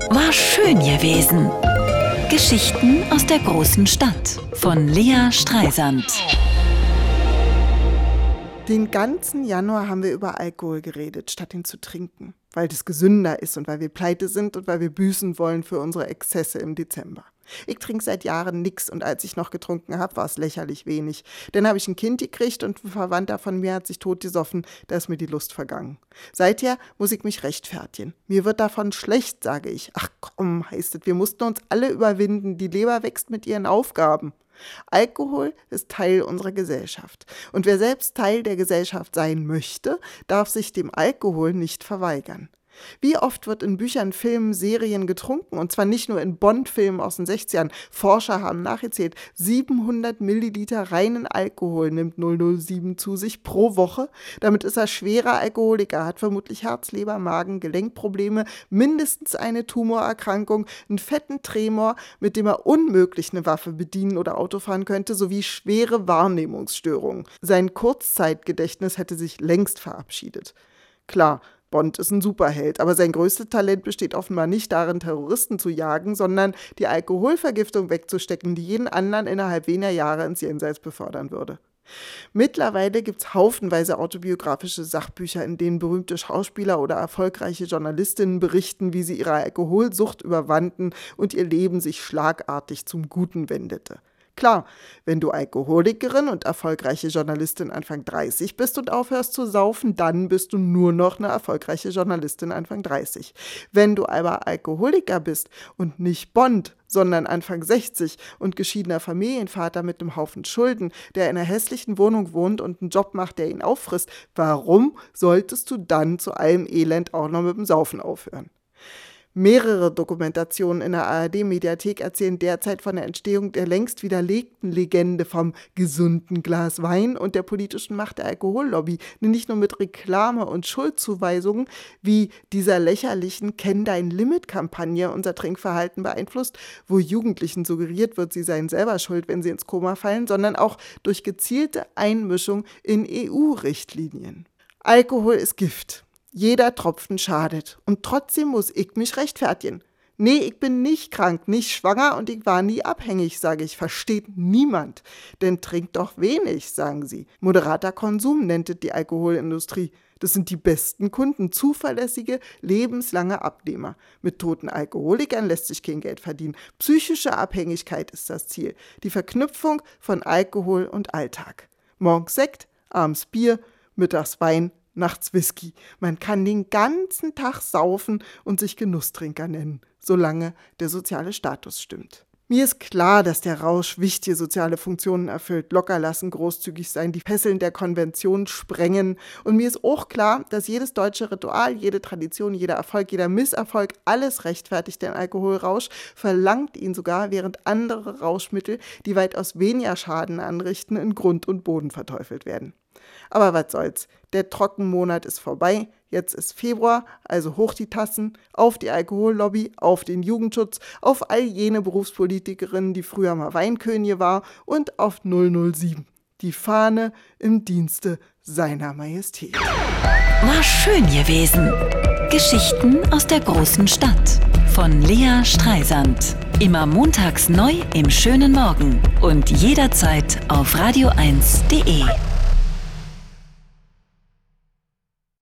War schön gewesen. Geschichten aus der großen Stadt von Lea Streisand. Den ganzen Januar haben wir über Alkohol geredet, statt ihn zu trinken, weil das gesünder ist und weil wir pleite sind und weil wir büßen wollen für unsere Exzesse im Dezember. Ich trinke seit Jahren nix und als ich noch getrunken habe, war es lächerlich wenig. Dann habe ich ein Kind gekriegt und ein Verwandter von mir hat sich totgesoffen, da ist mir die Lust vergangen. Seither muss ich mich rechtfertigen. Mir wird davon schlecht, sage ich. Ach komm, heißt es, wir mussten uns alle überwinden, die Leber wächst mit ihren Aufgaben. Alkohol ist Teil unserer Gesellschaft. Und wer selbst Teil der Gesellschaft sein möchte, darf sich dem Alkohol nicht verweigern. Wie oft wird in Büchern, Filmen, Serien getrunken? Und zwar nicht nur in Bond-Filmen aus den 60ern. Forscher haben nachgezählt, 700 Milliliter reinen Alkohol nimmt 007 zu sich pro Woche. Damit ist er schwerer Alkoholiker, hat vermutlich Herz, Leber, Magen, Gelenkprobleme, mindestens eine Tumorerkrankung, einen fetten Tremor, mit dem er unmöglich eine Waffe bedienen oder Auto fahren könnte, sowie schwere Wahrnehmungsstörungen. Sein Kurzzeitgedächtnis hätte sich längst verabschiedet. Klar, Bond ist ein Superheld, aber sein größtes Talent besteht offenbar nicht darin, Terroristen zu jagen, sondern die Alkoholvergiftung wegzustecken, die jeden anderen innerhalb weniger Jahre ins Jenseits befördern würde. Mittlerweile gibt es haufenweise autobiografische Sachbücher, in denen berühmte Schauspieler oder erfolgreiche Journalistinnen berichten, wie sie ihre Alkoholsucht überwanden und ihr Leben sich schlagartig zum Guten wendete. Klar, wenn du Alkoholikerin und erfolgreiche Journalistin Anfang 30 bist und aufhörst zu saufen, dann bist du nur noch eine erfolgreiche Journalistin Anfang 30. Wenn du aber Alkoholiker bist und nicht Bond, sondern Anfang 60 und geschiedener Familienvater mit einem Haufen Schulden, der in einer hässlichen Wohnung wohnt und einen Job macht, der ihn auffrisst, warum solltest du dann zu allem Elend auch noch mit dem Saufen aufhören? Mehrere Dokumentationen in der ARD-Mediathek erzählen derzeit von der Entstehung der längst widerlegten Legende vom gesunden Glas Wein und der politischen Macht der Alkohollobby, die nicht nur mit Reklame und Schuldzuweisungen wie dieser lächerlichen Kenn-dein-Limit-Kampagne unser Trinkverhalten beeinflusst, wo Jugendlichen suggeriert wird, sie seien selber schuld, wenn sie ins Koma fallen, sondern auch durch gezielte Einmischung in EU-Richtlinien. Alkohol ist Gift. Jeder Tropfen schadet. Und trotzdem muss ich mich rechtfertigen. Nee, ich bin nicht krank, nicht schwanger und ich war nie abhängig, sage ich. Versteht niemand. Denn trinkt doch wenig, sagen sie. Moderater Konsum nennt es die Alkoholindustrie. Das sind die besten Kunden, zuverlässige, lebenslange Abnehmer. Mit toten Alkoholikern lässt sich kein Geld verdienen. Psychische Abhängigkeit ist das Ziel. Die Verknüpfung von Alkohol und Alltag. Morgens Sekt, abends Bier, mittags Wein, nachts Whisky. Man kann den ganzen Tag saufen und sich Genusstrinker nennen, solange der soziale Status stimmt. Mir ist klar, dass der Rausch wichtige soziale Funktionen erfüllt, locker lassen, großzügig sein, die Fesseln der Konvention sprengen. Und mir ist auch klar, dass jedes deutsche Ritual, jede Tradition, jeder Erfolg, jeder Misserfolg, alles rechtfertigt den Alkoholrausch, verlangt ihn sogar, während andere Rauschmittel, die weitaus weniger Schaden anrichten, in Grund und Boden verteufelt werden. Aber was soll's, der Trockenmonat ist vorbei, jetzt ist Februar, also hoch die Tassen, auf die Alkohollobby, auf den Jugendschutz, auf all jene Berufspolitikerinnen, die früher mal Weinkönige war und auf 007, die Fahne im Dienste seiner Majestät. War schön gewesen. Geschichten aus der großen Stadt von Lea Streisand. Immer montags neu im schönen Morgen und jederzeit auf radio1.de.